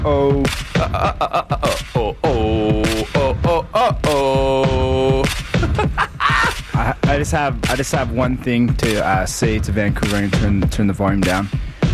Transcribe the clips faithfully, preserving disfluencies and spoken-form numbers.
oh, uh, uh, uh, uh, oh, oh, oh, oh, oh, oh. I, I just have I just have one thing to uh, say to Vancouver and turn turn the volume down.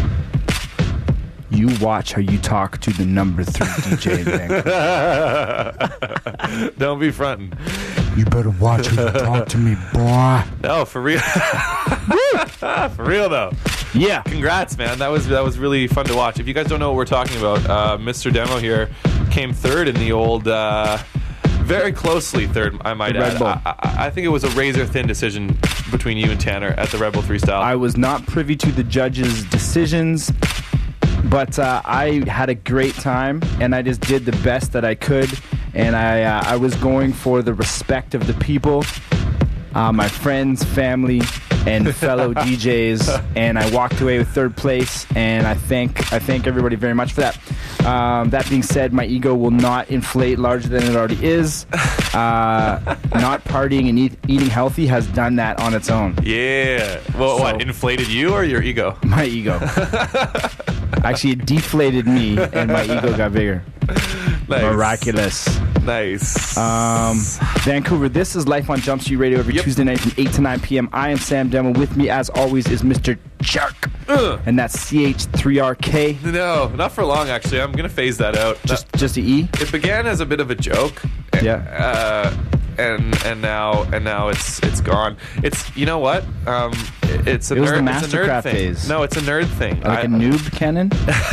You watch how you talk to the number three D J in Vancouver. Don't be fronting. You better watch how you talk to me, boy. No, for real. For real though. Yeah. Congrats, man. That was that was really fun to watch. If you guys don't know what we're talking about, uh, Mister Demo here came third in the old, uh, very closely third, I might The Red add. Bull. I, I, I think it was a razor-thin decision between you and Tanner at the Red Bull three style. I was not privy to the judges' decisions, but uh, I had a great time, and I just did the best that I could, and I uh, I was going for the respect of the people, uh, my friends, family, and fellow D Js, and I walked away with third place, and I thank I thank everybody very much for that. Um, that being said, my ego will not inflate larger than it already is. Uh, not partying and eat, eating healthy has done that on its own. Yeah. Well, So- what, inflated you or your ego? My ego. Actually, it deflated me, and my ego got bigger. Nice. Miraculous. Nice. Um, Vancouver, this is Life on Jump Street Radio every Yep. Tuesday night from eight to nine p.m. I am Sam Demo. With me, as always, is Mister Jerk. Ugh. And that's C H three R K. No, not for long, actually. I'm going to phase that out. Just just a E? It began as a bit of a joke. Yeah. Uh, and and now and now it's it's gone. It's you know what? Um, it- it's a It was nerd. the it's a nerd Mastercraft thing. days. No, it's a nerd thing. Like I- a noob cannon?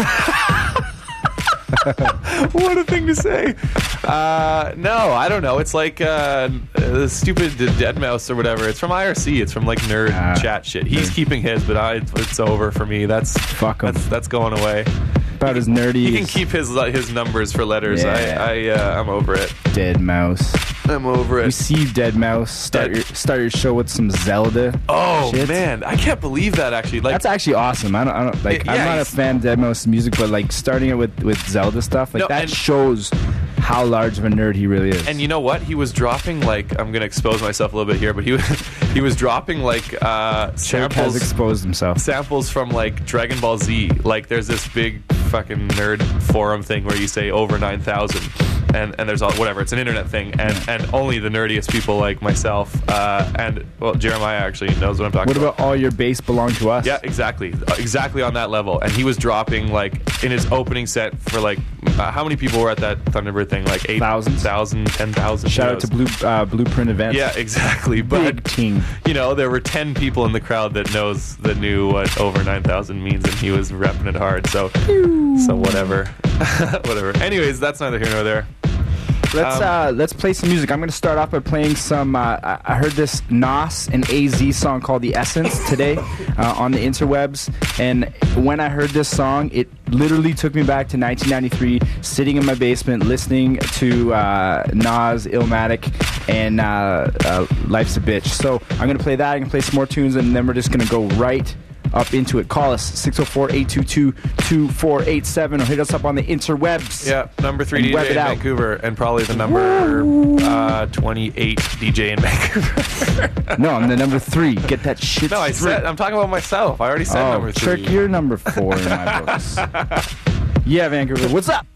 What a thing to say. Uh, no, I don't know. It's like uh, the stupid dead mouse or whatever. It's from I R C. It's from like nerd Ah, chat shit. He's nerd. keeping his, but I, it's over for me. That's Fuck 'em. that's that's going away. About as nerdy He can as keep his his numbers for letters. Yeah. I I uh, I'm over it. Dead Mouse. I'm over it. Receive Dead Mouse. Start Dead- your start your show with some Zelda. Oh shit. man, I can't believe that actually. Like That's actually awesome. I don't, I don't like. Yeah, I'm not a he's- fan of Dead Mouse music, but like starting it with with Zelda stuff, like No, that and- shows how large of a nerd he really is. And you know what? He was dropping like I'm gonna expose myself a little bit here, but he was he was dropping like uh, Jerk has samples exposed himself. samples from like Dragon Ball Z. Like there's this big fucking nerd forum thing where you say over nine thousand, and and there's all whatever. It's an internet thing, and and only the nerdiest people like myself uh, and well Jeremiah actually knows what I'm talking What about. about all your bass belong to us? Yeah, exactly, Uh, exactly on that level. And he was dropping like in his opening set for like uh, how many people were at that Thunderbird thing? Like eight Thousands? thousand, ten thousand. Shout out to Blue uh, Blueprint Events. Yeah, exactly. Big But team. you know, there were ten people in the crowd that knows that knew what over nine thousand means, and he was repping it hard. So, so whatever, whatever. Anyways, that's neither here nor there. Let's Um, uh, let's play some music. I'm going to start off by playing some. Uh, I I heard this Nas and A Z song called "The Essence" today uh, on the interwebs, and when I heard this song, it literally took me back to nineteen ninety-three, sitting in my basement listening to uh, Nas, Illmatic, and uh, uh, "Life's a Bitch." So I'm going to play that. I'm going to play some more tunes, and then we're just going to go right up into it. Call us six oh four, eight two two, two four eight seven or hit us up on the interwebs. Yeah, number three And D J web in it out. Vancouver, and probably the number uh, twenty-eight D J in Vancouver. No, I'm the number three. Get that shit No, I straight. said I'm talking about myself. I already said Oh, number three. Trick, you're number four in my books. Yeah, Vancouver, what's up?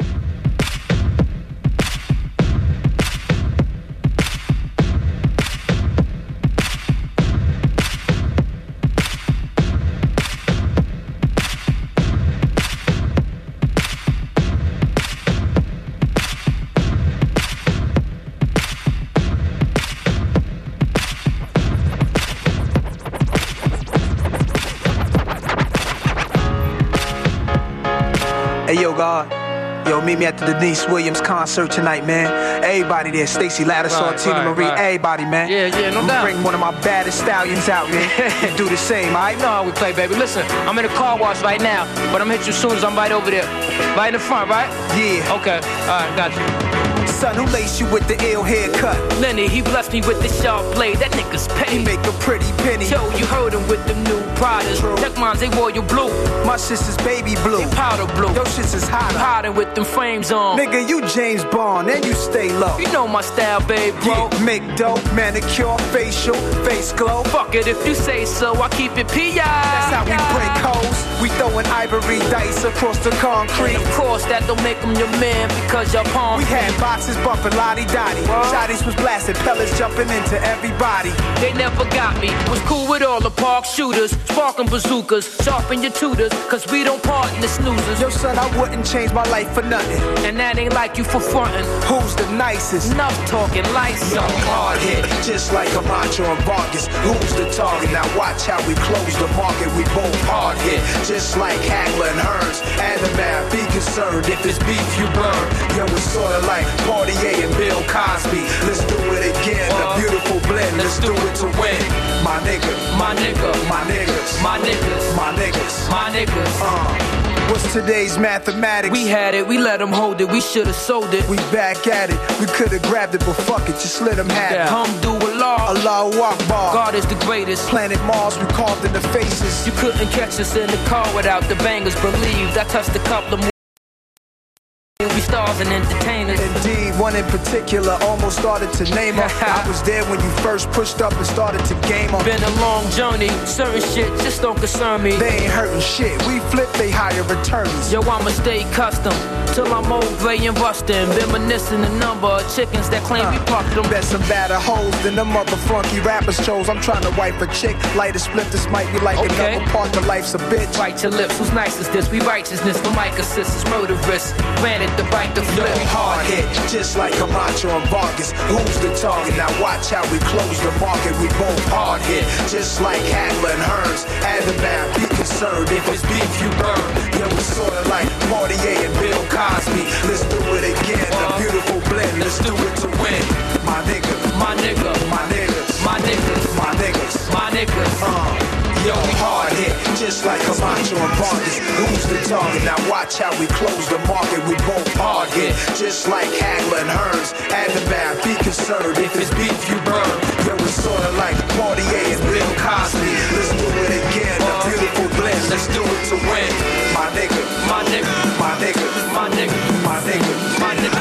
Hey, yo, God. Yo, meet me at the Denise Williams concert tonight, man. Everybody there. Stacey Lattisaw, Right, Tina right, Marie, right. everybody, man. Yeah, yeah, no I'm doubt. bring one of my baddest stallions out, man. And do the same, all right? You know how we play, baby. Listen, I'm in the car wash right now, but I'm gonna hit you as soon as I'm right over there. Right in the front, right? Yeah. Okay, alright, got you. Son, who laced you with the ill haircut? Lenny, he blessed me with the sharp blade. That nigga's He petty. make a pretty penny. Yo, you heard him with them new Pradas. True. Tech moms, they royal blue. My sister's baby blue. They powder blue. Your shit's is hotter. Hiding with them frames on. Nigga, you James Bond, and you stay low. You know my style, babe, bro. Yeah, make dope, manicure, facial, face glow. Fuck it if you say so. I keep it P I. That's how we break hoes. We throwing ivory dice across the concrete. And of course, that don't make them your man because your palm. We had boxes bumping lottie-dottie. Shotties was blasting, pellets jumping into everybody. They never got me. Was cool with all the park shooters, sparking bazookas, sharpen your tutors, cause we don't part in the snoozers. Yo, son, I wouldn't change my life for nothing. And that ain't like you for frontin'. Who's the nicest? Enough talking, lights Young up. hard hit, just like Camacho and Vargas. Who's the target? Now watch how we close the market. We both hard hit, just like Hagler and Hearns. And the man, be concerned if it's beef you burn. Yo, it's sorta like Portier and Bill Cosby. Let's do it again, a beautiful blend. Let's do it to win. My nigga, My nigga, my niggas, my niggas, my niggas. my niggas. Uh. What's today's mathematics? We had it, we let them hold it, we should've sold it. We back at it. We could've grabbed it, but fuck it, just let them have it. Alhamdulillah, Allahu Akbar. God is the greatest. Planet Mars, we carved in the faces. You couldn't catch us in the car without the bangers. Believed I touched a couple of more. We stars and entertainers. Indeed, one in particular almost started to name her. I was there when you first pushed up and started to game on. Been a long journey, certain shit just don't concern me. They ain't hurting shit, we flip, they hire attorneys. Yo, I'ma stay custom till I'm old, gray and rustin'. Reminiscing the number of chickens that claim we plucked them. Bet some badder hoes than them other flunky rappers chose. I'm trying to wipe a chick, light a split. This might be like Okay. another part to life's a bitch. Bite your lips, who's nice is this? We righteousness, the mic assist is murderous. Granted, the right to Yo, flip. hard hit, just like Camacho and Vargas. Who's the target? Now watch how we close the market. We both hard hit, just like Hagler and Hearns. And the man, be concerned if it's beef you burn. Yo, it's sorta like Portier and Bill Cosby. Let's do it again, a beautiful blend. Let's do it to win. My nigga, My nigga, my niggas, my niggas, my niggas. my niggas. Uh, yo, hard hit, just like Camacho and Vargas. Who's the target? Now watch how we close the market. We both hard hit, just like Hagler and Hearns. And the man, be concerned if it's beef you burn. Yo, it's sorta like Portier and Bill Cosby. Let's do it again, a beautiful blend. Let's do it to win. My nigga, My nigga, my nigga, my nigga, my nigga, my nigga.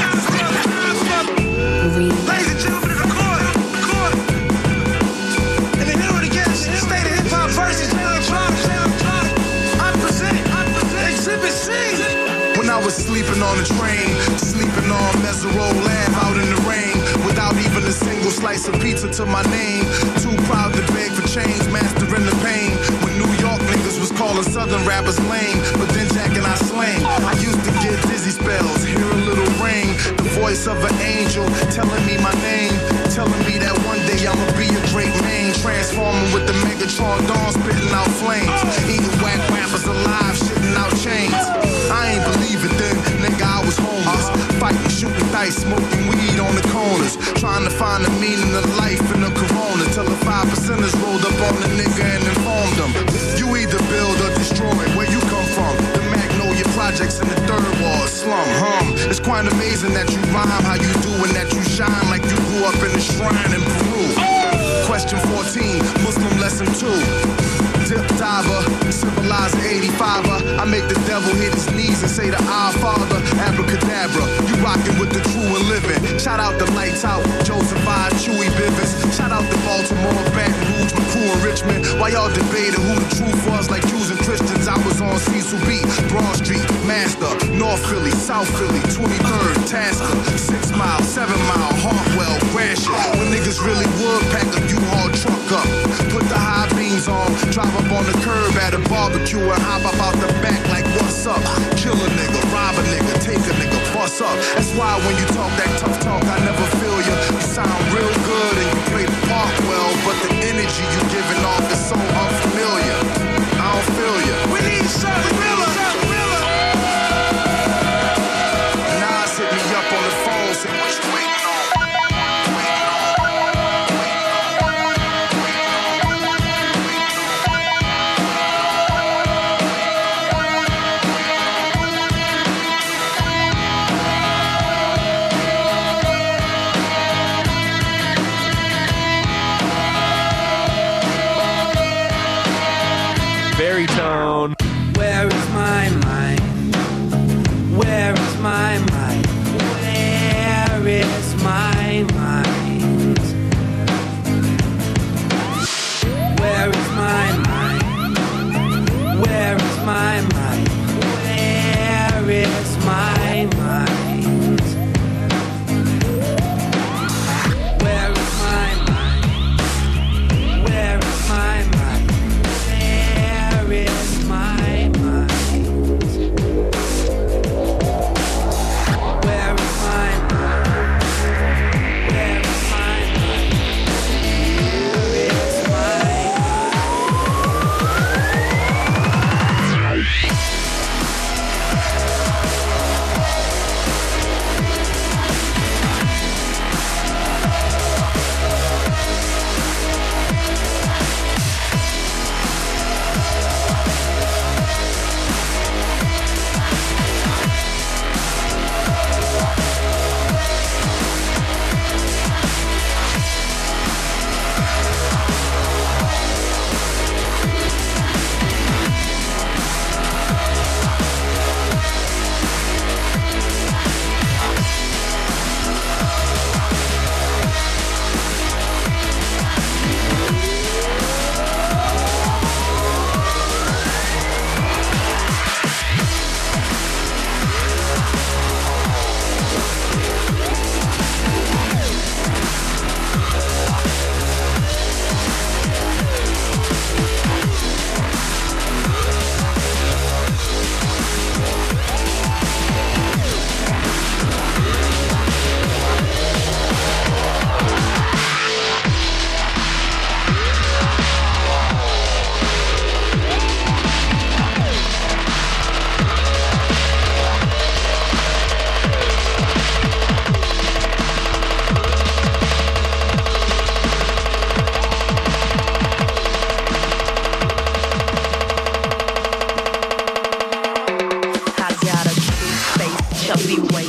Ladies and gentlemen of the court, court. And the hero to get state of hip hop versus Jalen Trump. I present, I present Exhibit C. When I was sleeping on the train, sleeping on Mesereau Lab out in the rain, without even a single slice of pizza to my name. Too proud to beg for change, mastering the pain. When New York niggas was calling Southern rappers lame, but then Jack and I slang. I used to get dizzy spells, hear a little ring, the voice of an angel telling me my name, telling me that one day I'ma be a great man, transforming with the Megatron dawn, spitting out flames, eating whack rappers alive, shitting out chains. I ain't believe it then, nigga, I was homeless, fighting, shooting dice, smoking weed on the corners, trying to find the meaning of life in the corona, till the five percenters rolled up on the nigga and informed them, you either build or destroy, where you come from, the Magnolia Projects in the third ward slum, hum, it's quite amazing that you rhyme how you do and that you shine like you grew up in a shrine in Peru. Question fourteen, Muslim lesson two. Dip diver, civilizer eighty-fiver. I make the devil hit his knees and say the Our Father, abracadabra. You rockin' with the true and living. Shout out the Lights Out, Joseph I, Chewy Bivens. Shout out the Baltimore, Baton Rouge, my crew in Richmond. While y'all debated who the truth was, like Jews and Christians, I was on Cecil B, Broad Street, Master, North Philly, South Philly, twenty-third, Tasker, Six Mile, Seven Mile, Hartwell, Gratiot. When niggas really would pack a U-Haul truck up, put the high beams on, drive up on the curb at a barbecue and hop up out the back like what's up? Kill a nigga, rob a nigga, take a nigga, bust up. That's why when you talk that tough talk, I never feel you. You sound real good and you play the part well, but the energy you giving off is so unfamiliar. I don't feel you. We need something realer. Nas hit me up on the phone, say what you waiting on?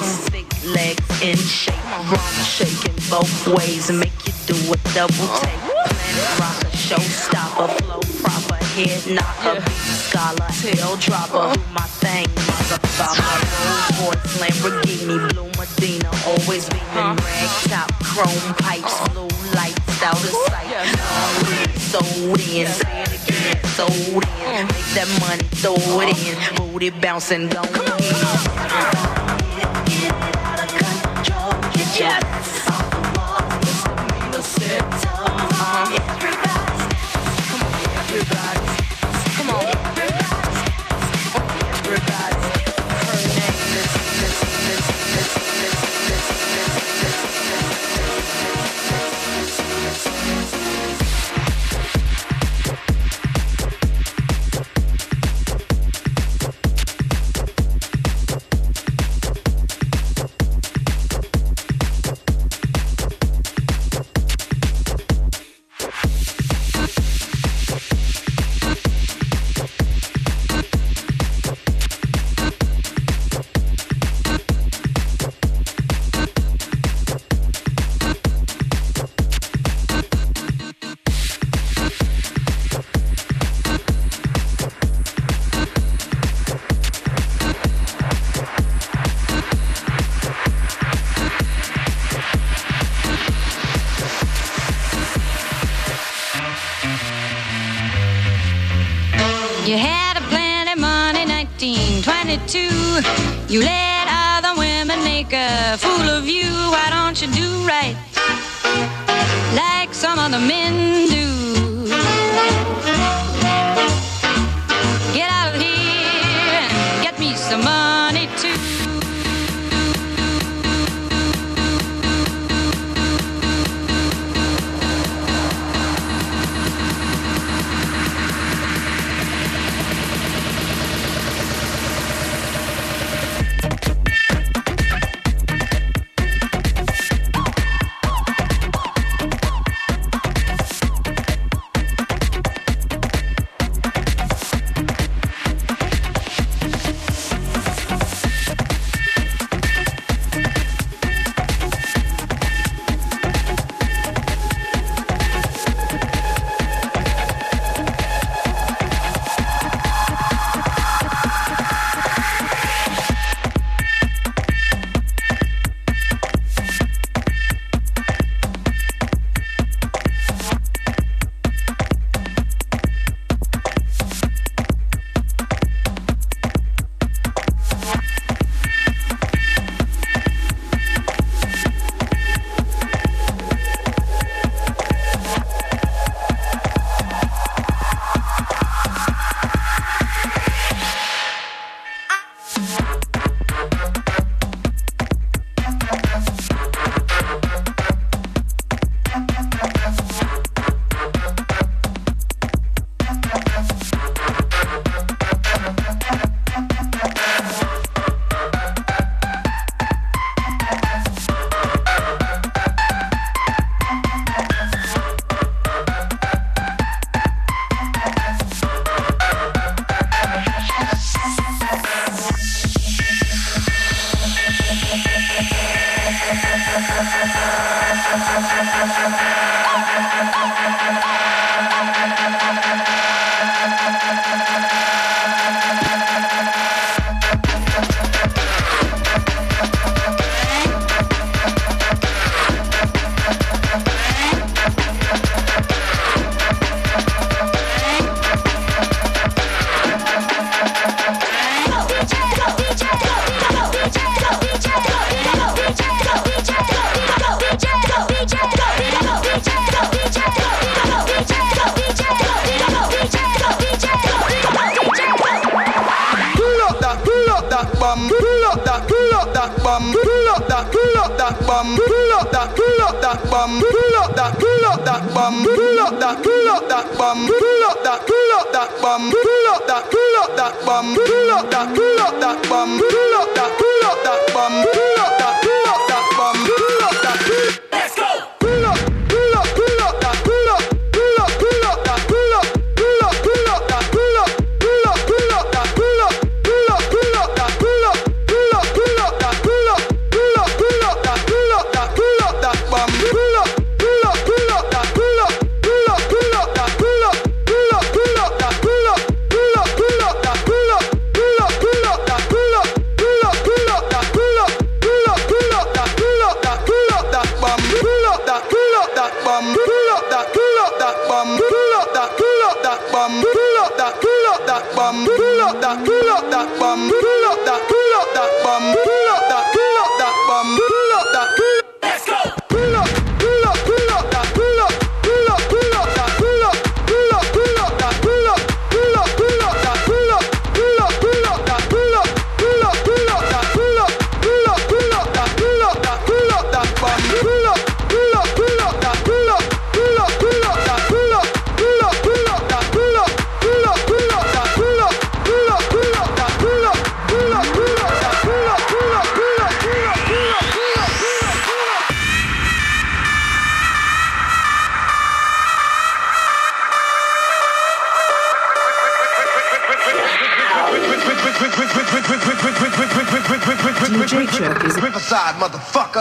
Thick legs in shape, rump shaking both ways and make you do a double take. Planet rocker, showstopper, flow proper, head knocker, beat scholar, tail dropper. Do my thing, motherfucker. Rolls Royce, Lamborghini, blue Medina, always beaming rag top, chrome pipes, blue lights out of sight. Sold in, say it again, sold in. Make that money, throw it in, booty bouncing, go in. Yes. Uh-huh. Everybody, come on, everybody, come on, everybody. Her name is, is, is, is, You had a plenty money, nineteen twenty-two. You let other women make a fool of you. Why don't you do right like some other men do? Get out of here and get me some money too. J-Track is Riverside, motherfucker.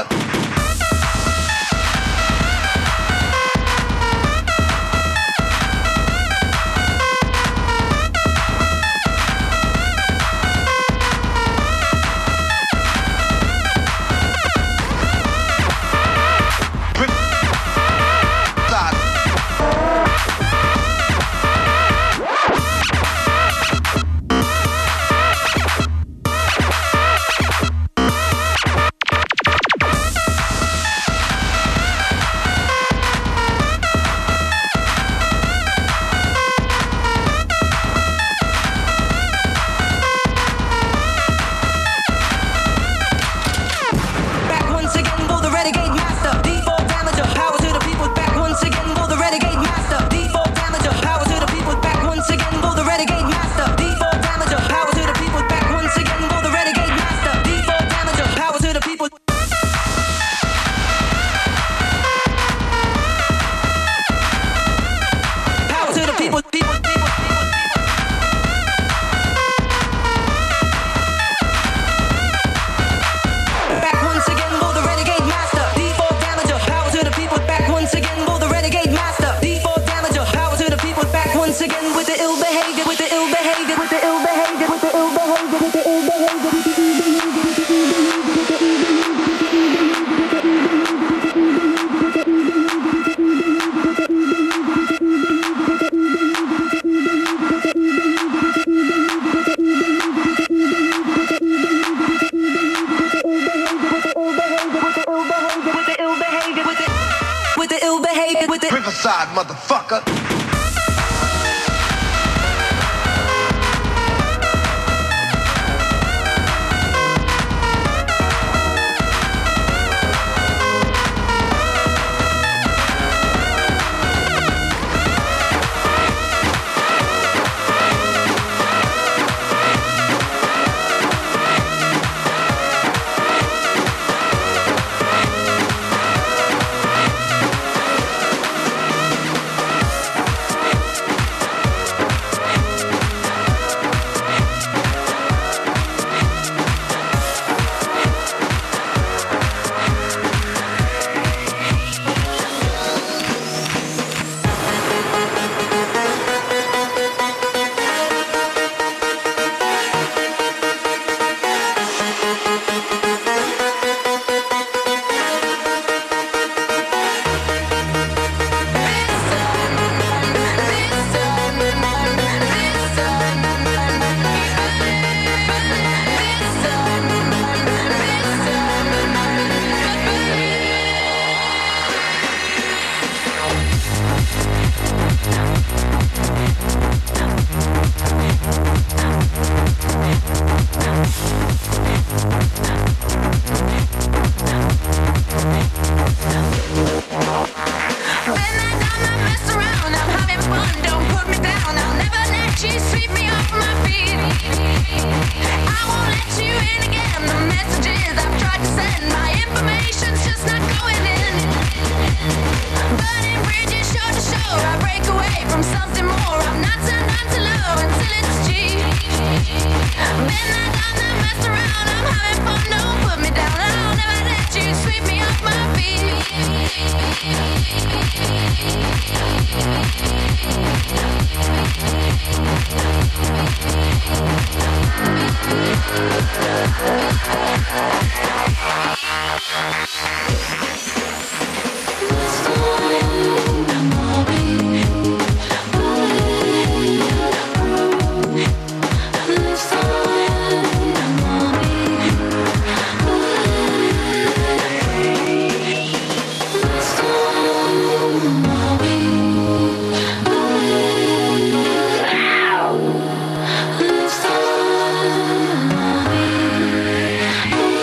Riverside, motherfucker.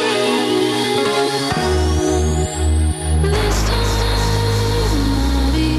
This time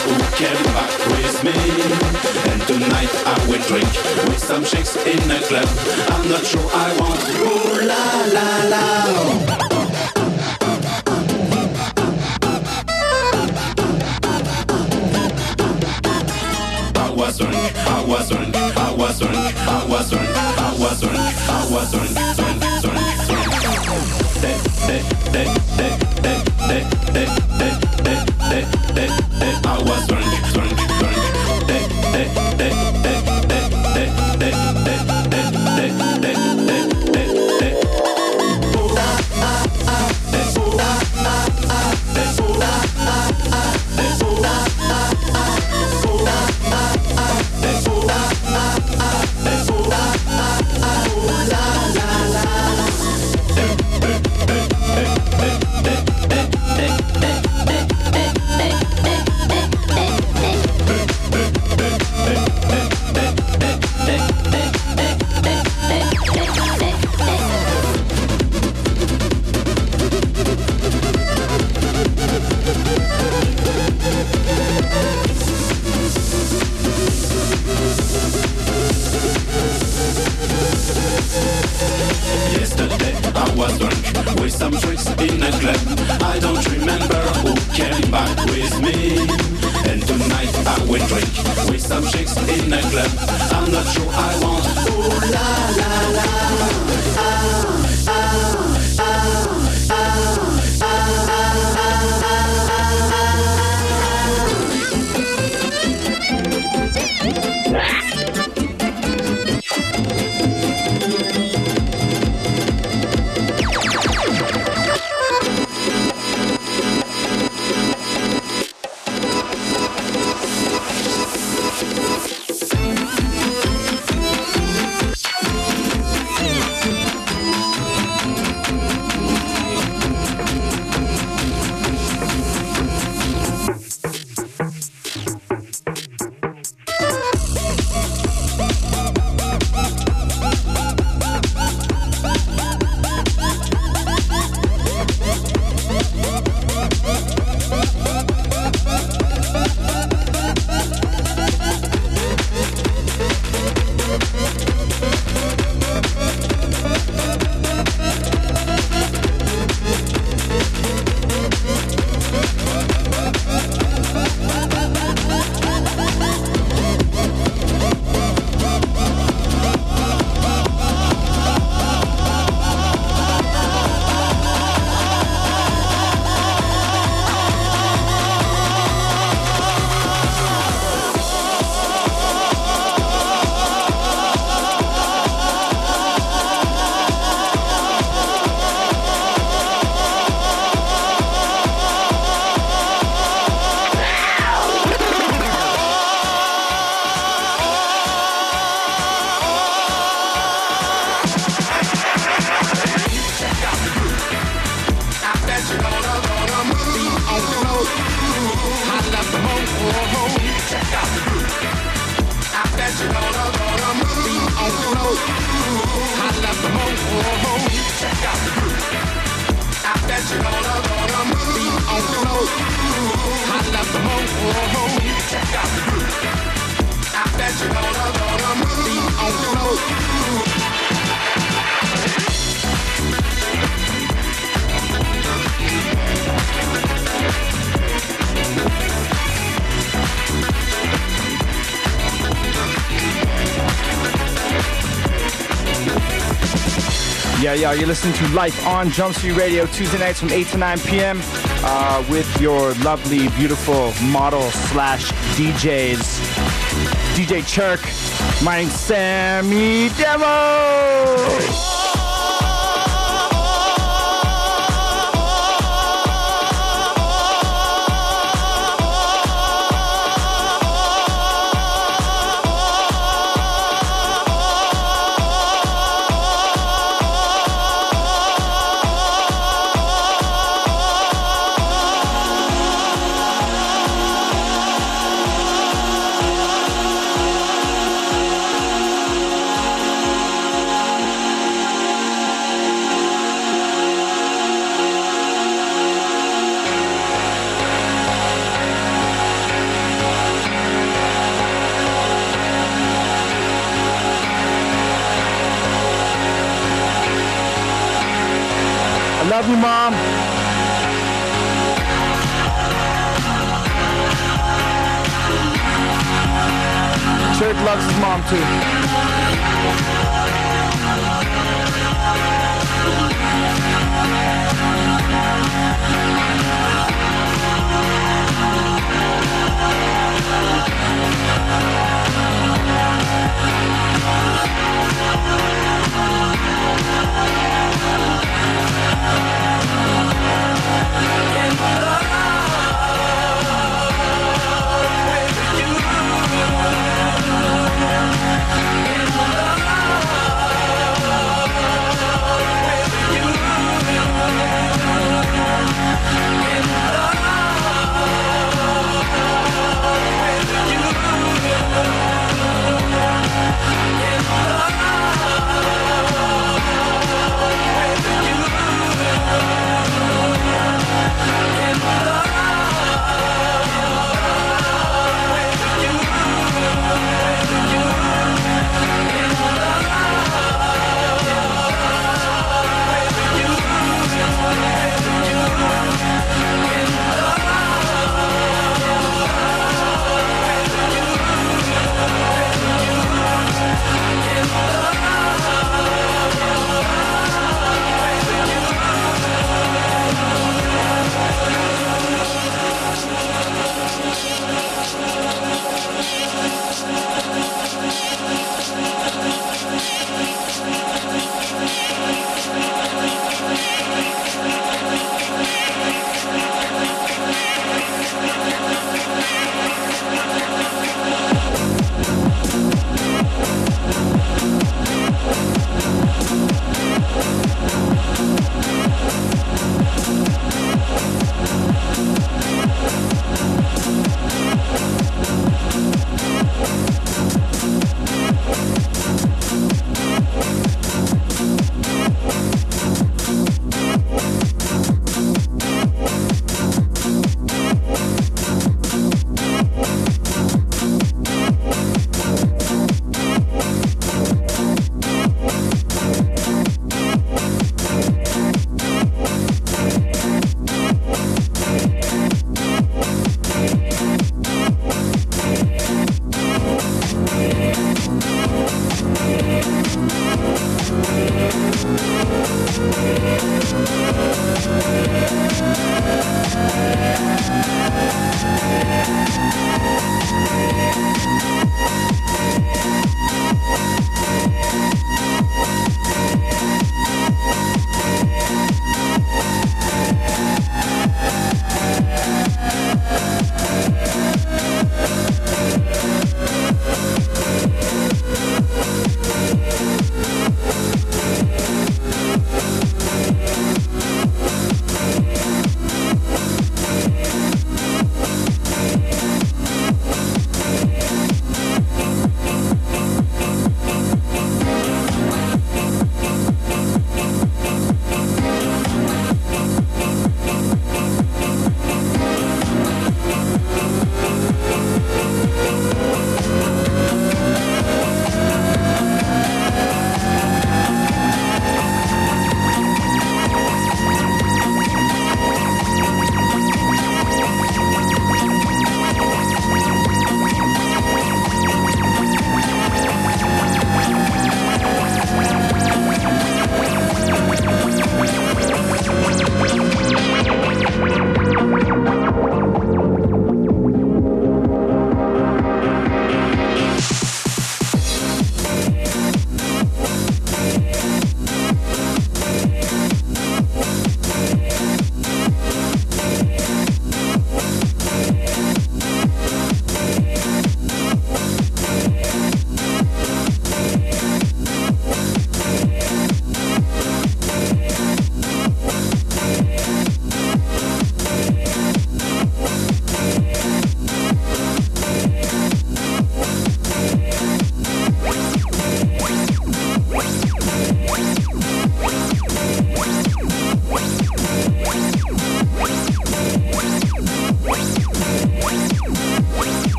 who came back with me. And tonight I will drink with some chicks in a club. I'm not sure I want. Ooh la la la. I was drunk, I was drunk, I was drunk, I was drunk, I was drunk, I was drunk, drunk, drunk, drunk. De, de, de, de, de, de, de, de, de, de, de, de. I was drunk, drunk, drunk. De, de, de, de, de, de, de, de, de, de, de, de, de, de. Ooh, ah, ah, ah, de, ooh, ah, ah, ah, de, ooh, ah, ah, ah, de, ooh, ah, ah, ah, ooh, ah, ah, ah, de, ooh, ah, ah, ah, de, ooh, ah, ah, ah, ooh, la, la, la. De, de, de, de, de, de, de, de, de, de, Yesterday I was drunk with some tricks in a club. I don't remember who came back with me. And tonight I will drink with some chicks in a club. I'm not sure I want. Ooh la la la. Ah, ah, ah, ah, ah, ah. Yeah, yeah, you're listening to Life on Jump Street Radio Tuesday nights from eight to nine p.m. Uh, with your lovely, beautiful model slash D Js, D J Chirk. My name's Sammy Demo. Love you, Mom. Church loves his mom, too. In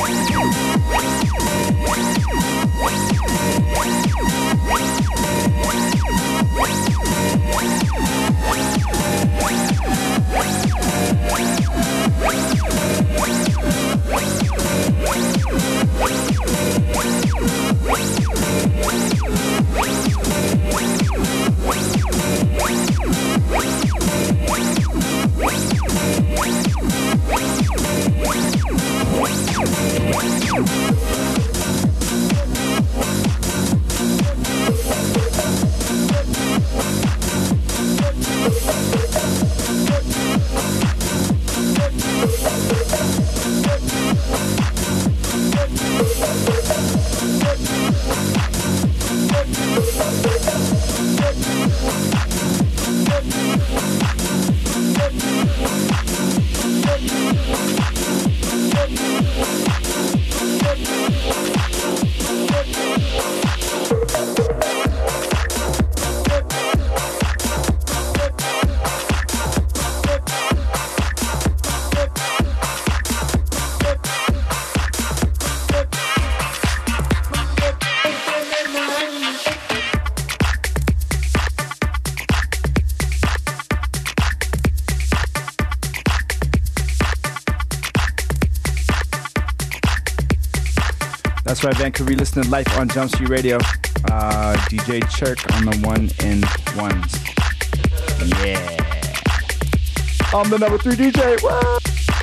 That's right, Vancouver. You're listening live on Jump Street Radio. Uh, D J Chirk on the one and ones. Yeah. I'm the number three D J. Woo!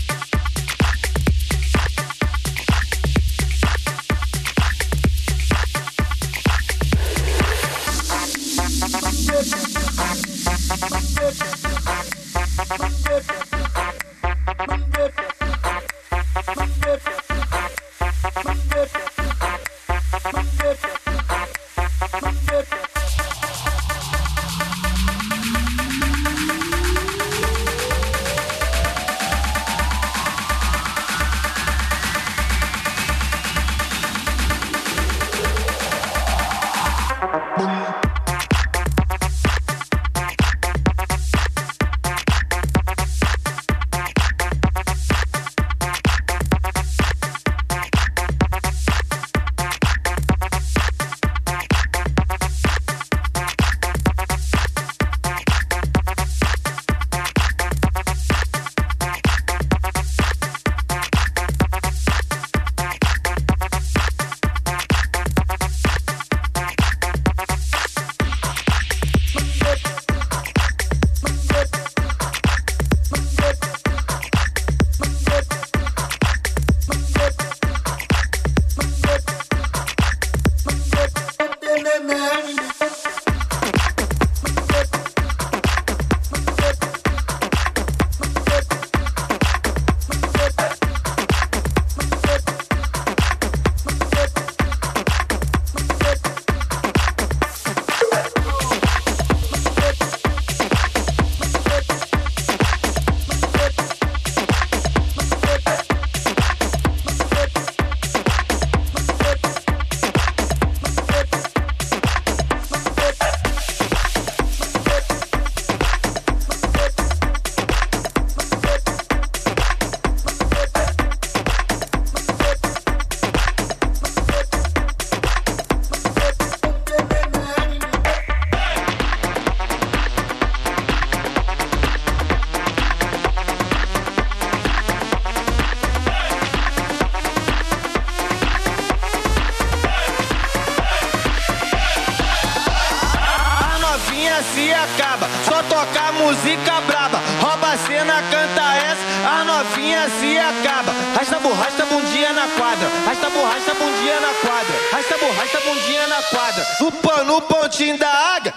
Se acaba, só tocar música braba. Rouba a cena, canta essa, a novinha se acaba. Rasta borracha, bundinha na quadra. Rasta borracha, bundinha na quadra. Rasta borracha, bundinha na quadra. No pão, no pontinho da águia.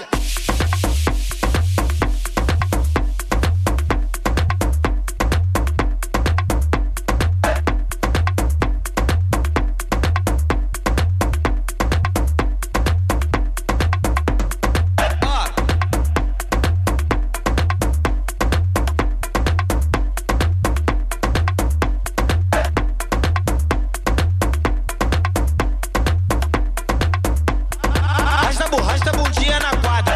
Rasta bundinha na quadra.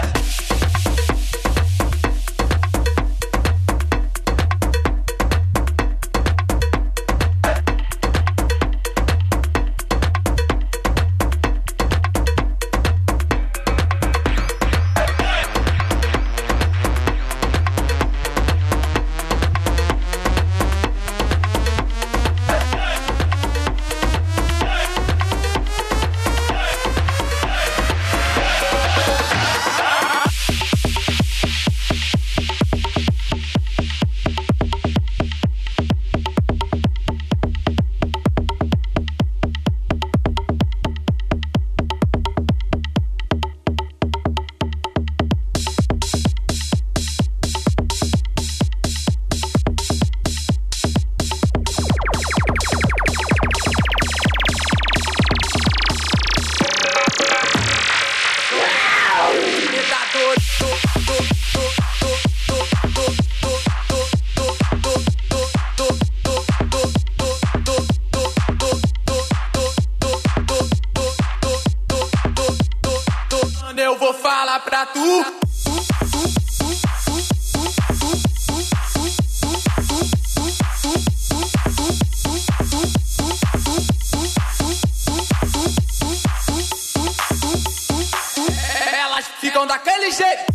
vou falar pra tu. Elas ficam daquele jeito.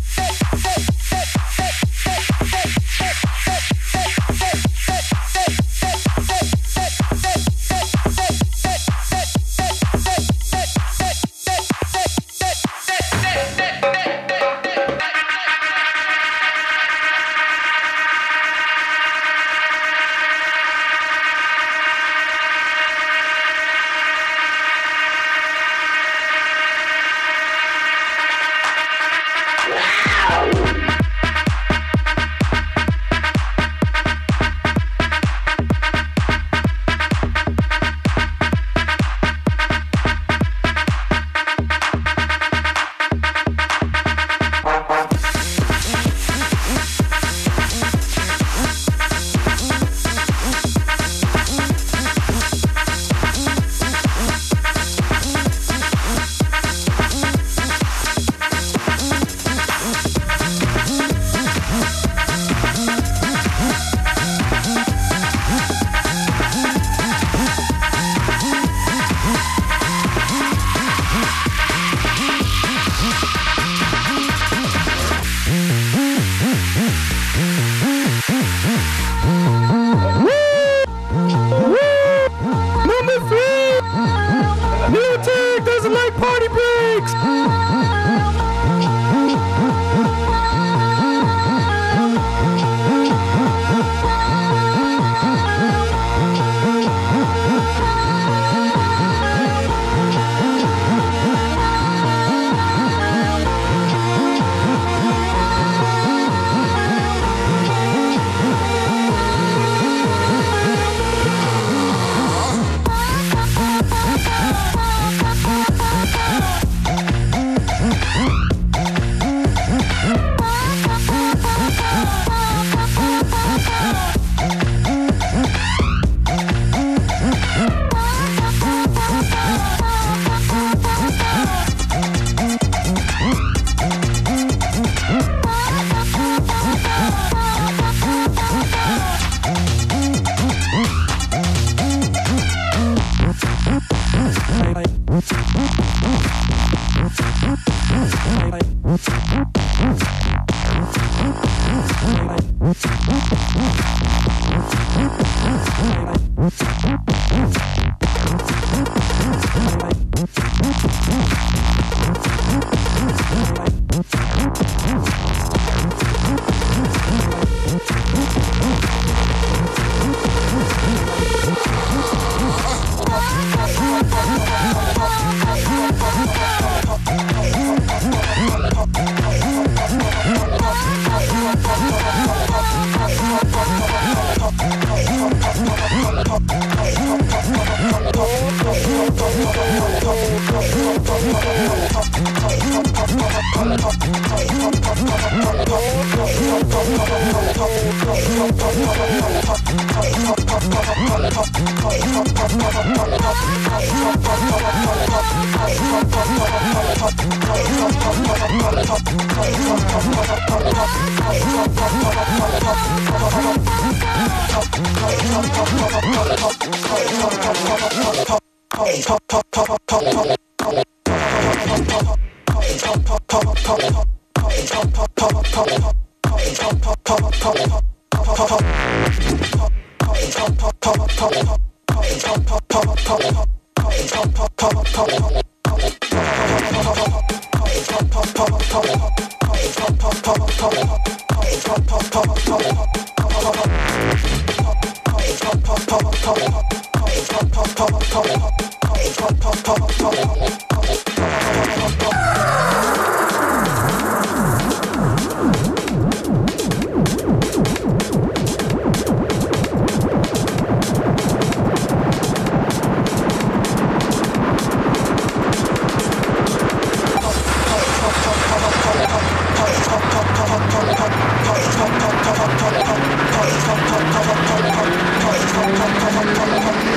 Thank you.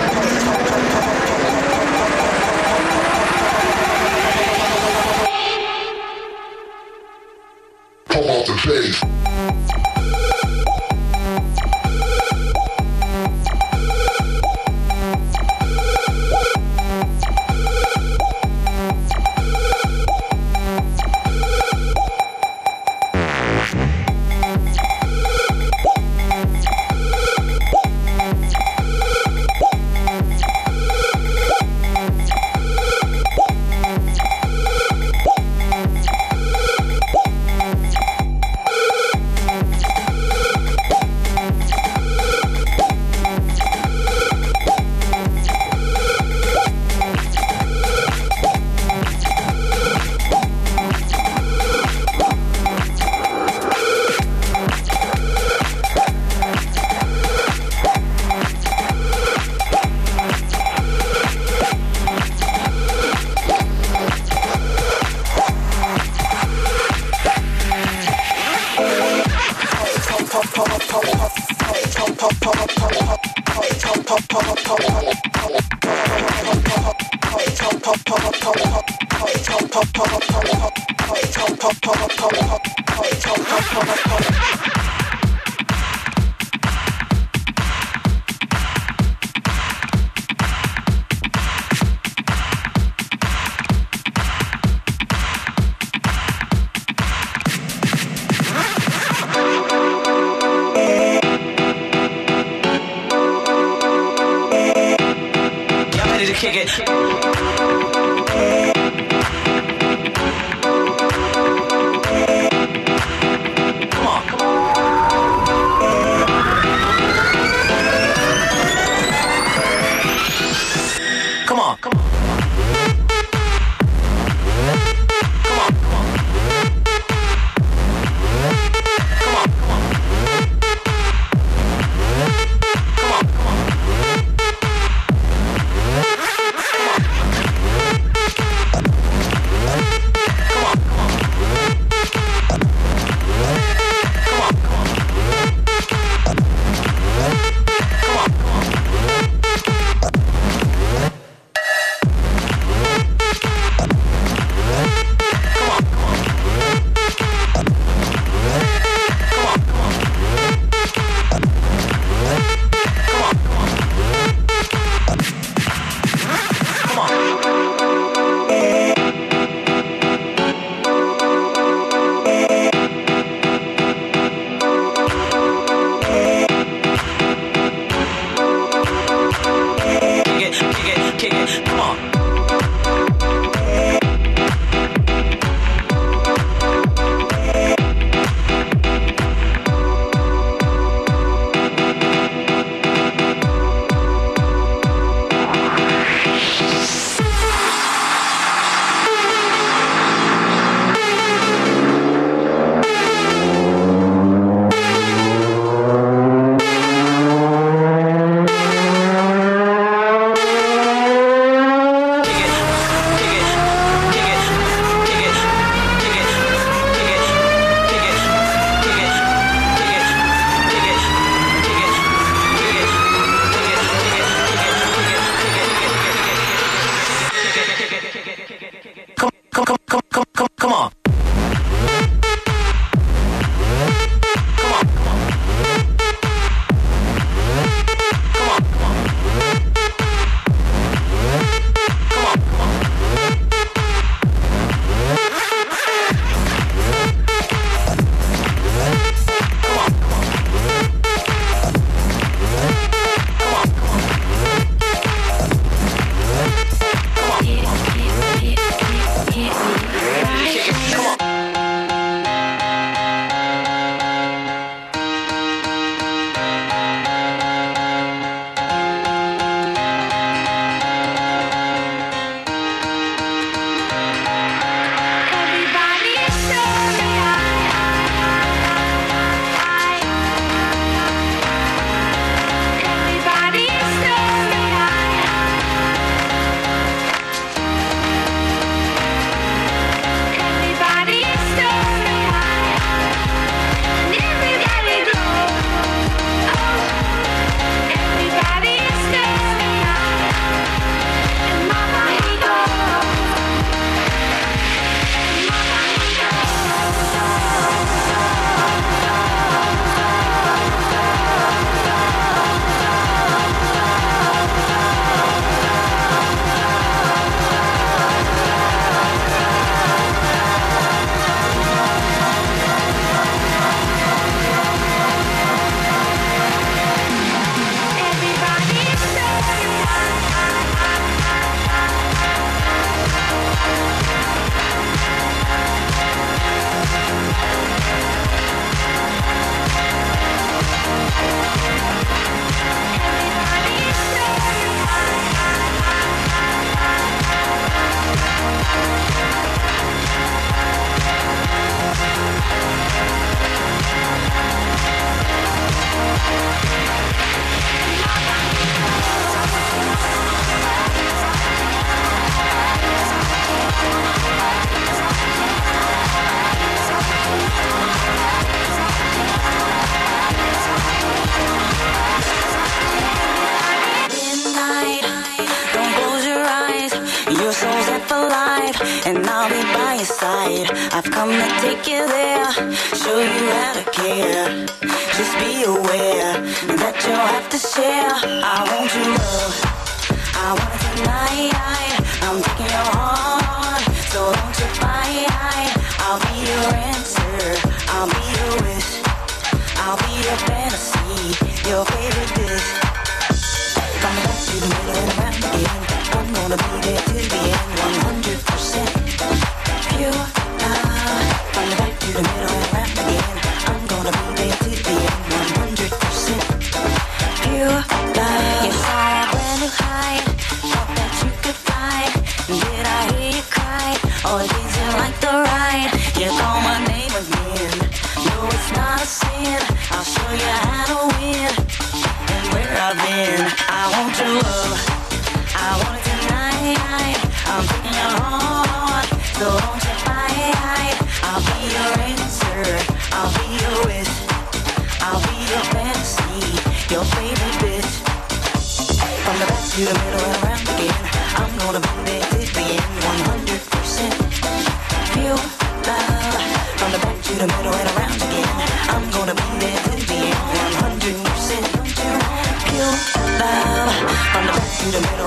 life, and I'll be by your side. I've come to take you there, show you how to care. Just be aware that you'll have to share. I want your love, I want it tonight. I'm taking your heart, so don't you fight. I'll be your answer, I'll be your wish, I'll be your fantasy, your favorite dish. From the back to the middle and around again, I'm gonna be there till the end, one hundred percent pure love. From the back to the middle and around again, I'm gonna be there till the end, one hundred percent pure love. You saw a brand new height, thought that you could fly. Did I hear you cry, or did you like the ride? You call my name again, no it's not a sin. I'll show you how to win, and where I've been. I want your love, I want it tonight. I'm taking your heart, so don't you fight. I'll be your answer, I'll be your wish, I'll be your fantasy, your favorite bitch. From the back to the middle and around again, I'm gonna be there till the end, one hundred percent pure love. From the back to the middle and around again, I'm gonna be there till the end, one hundred percent pure love. From the back to the middle